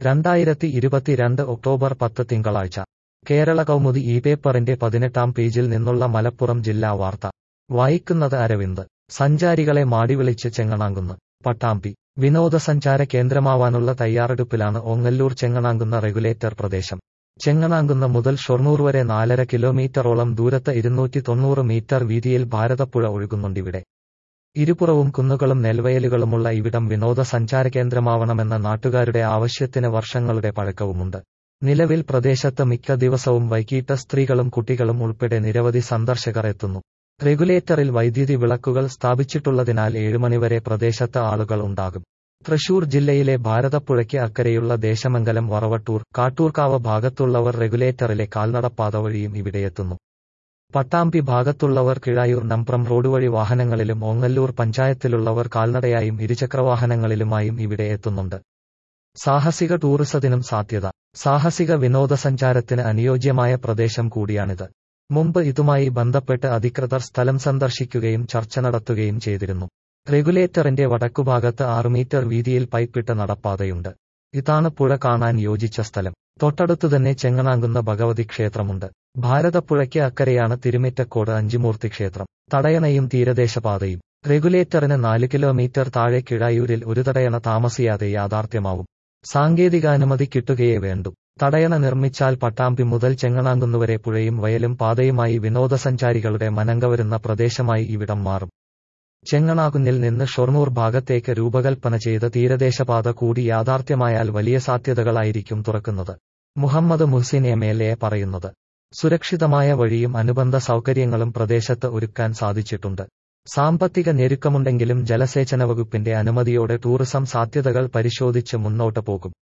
2022 October 10 തിങ്കളാഴ്ച കേരള കൗമുദി ഈ പേപ്പറിന്റെ 18-ാം പേജിൽ നിന്നുള്ള മലപ്പുറം ജില്ലാ വാർത്ത വായിക്കുന്നത് അരവിന്ദ്. സഞ്ചാരികളെ മാടിവിളിച്ച് ചെങ്ങണാങ്കുന്ന്. പട്ടാമ്പി വിനോദസഞ്ചാര കേന്ദ്രമാവാനുള്ള തയ്യാറെടുപ്പിലാണ് ഓങ്ങല്ലൂർ ചെങ്ങണാങ്കുന്ന് റെഗുലേറ്റർ പ്രദേശം. ചെങ്ങണാങ്കുന്ന് മുതൽ ഷൊർണൂർ വരെ 4.5 കിലോമീറ്ററോളം ദൂരത്ത് 290 മീറ്റർ വീതിയിൽ ഭാരതപ്പുഴ ഒഴുകുന്നുണ്ടിവിടെ. ഇരുപുറവും കുന്നുകളും നെൽവയലുകളുമുള്ള ഇവിടം വിനോദസഞ്ചാര കേന്ദ്രമാവണമെന്ന നാട്ടുകാരുടെ ആവശ്യത്തിന് വർഷങ്ങളുടെ പഴക്കവുമുണ്ട്. നിലവിൽ പ്രദേശത്ത് മിക്ക ദിവസവും വൈകിട്ട് സ്ത്രീകളും കുട്ടികളും ഉൾപ്പെടെ നിരവധി സന്ദർശകർ എത്തുന്നു. റെഗുലേറ്ററിൽ വൈദ്യുതി വിളക്കുകൾ സ്ഥാപിച്ചിട്ടുള്ളതിനാൽ 7 മണിവരെ പ്രദേശത്ത് ആളുകൾ ഉണ്ടാകും. തൃശൂർ ജില്ലയിലെ ഭാരതപ്പുഴയ്ക്ക് അക്കരെയുള്ള ദേശമംഗലം, വറവട്ടൂർ, കാട്ടൂർക്കാവ് ഭാഗത്തുള്ളവർ റെഗുലേറ്ററിലെ കാൽനടപ്പാത വഴിയും ഇവിടെയെത്തുന്നു. പട്ടാമ്പി ഭാഗത്തുള്ളവർ കിഴായൂർ നമ്പ്രം റോഡ് വഴി വാഹനങ്ങളിലും ഓങ്ങല്ലൂർ പഞ്ചായത്തിലുള്ളവർ കാൽനടയായും ഇരുചക്രവാഹനങ്ങളിലുമായും ഇവിടെ എത്തുന്നുണ്ട്. സാഹസിക ടൂറിസത്തിനും സാധ്യത. സാഹസിക വിനോദസഞ്ചാരത്തിന് അനുയോജ്യമായ പ്രദേശം കൂടിയാണിത്. മുമ്പ് ഇതുമായി ബന്ധപ്പെട്ട് അധികൃതർ സ്ഥലം സന്ദർശിക്കുകയും ചർച്ച നടത്തുകയും ചെയ്തിരുന്നു. റെഗുലേറ്ററിന്റെ വടക്കുഭാഗത്ത് 6 മീറ്റർ വീതിയിൽ പൈപ്പിട്ട നടപ്പാതയുണ്ട്. ഇതാണ് പുഴ കാണാൻ യോജിച്ച സ്ഥലം. തൊട്ടടുത്തുതന്നെ ചെങ്ങണാങ്കുന്ന് ഭഗവതി ക്ഷേത്രമുണ്ട്. ഭാരതപ്പുഴയ്ക്ക് അക്കരെയാണ് തിരുമിറ്റക്കോട് അഞ്ചുമൂർത്തി ക്ഷേത്രം. തടയണയും തീരദേശപാതയും. റെഗുലേറ്ററിന് 4 കിലോമീറ്റർ താഴെ കിഴായൂരിൽ ഒരു തടയണ താമസിയാതെ യാഥാർത്ഥ്യമാവും. സാങ്കേതികാനുമതി കിട്ടുകയേ വേണ്ടൂ. തടയണ നിർമ്മിച്ചാൽ പട്ടാമ്പി മുതൽ ചെങ്ങണാങ്കുന്നുവരെ പുഴയും വയലും പാതയുമായി വിനോദസഞ്ചാരികളുടെ മനംകവരുന്ന പ്രദേശമായി ഇവിടം മാറും. ചെങ്ങണാകുന്നിൽ നിന്ന് ഷൊർണൂർ ഭാഗത്തേക്ക് രൂപകൽപ്പന ചെയ്ത തീരദേശപാത കൂടി യാഥാർത്ഥ്യമായാൽ വലിയ സാധ്യതകളായിരിക്കും തുറക്കുന്നത്. മുഹമ്മദ് മുഹ്സിൻ MLA പറയുന്നത്. സുരക്ഷിതമായ വഴിയും അനുബന്ധ സൗകര്യങ്ങളും പ്രദേശത്ത് ഒരുക്കാൻ സാധിച്ചിട്ടുണ്ട്. സാമ്പത്തിക ഞെരുക്കമുണ്ടെങ്കിലും ജലസേചന വകുപ്പിന്റെ അനുമതിയോടെ ടൂറിസം സാധ്യതകൾ പരിശോധിച്ച് മുന്നോട്ട് പോകും.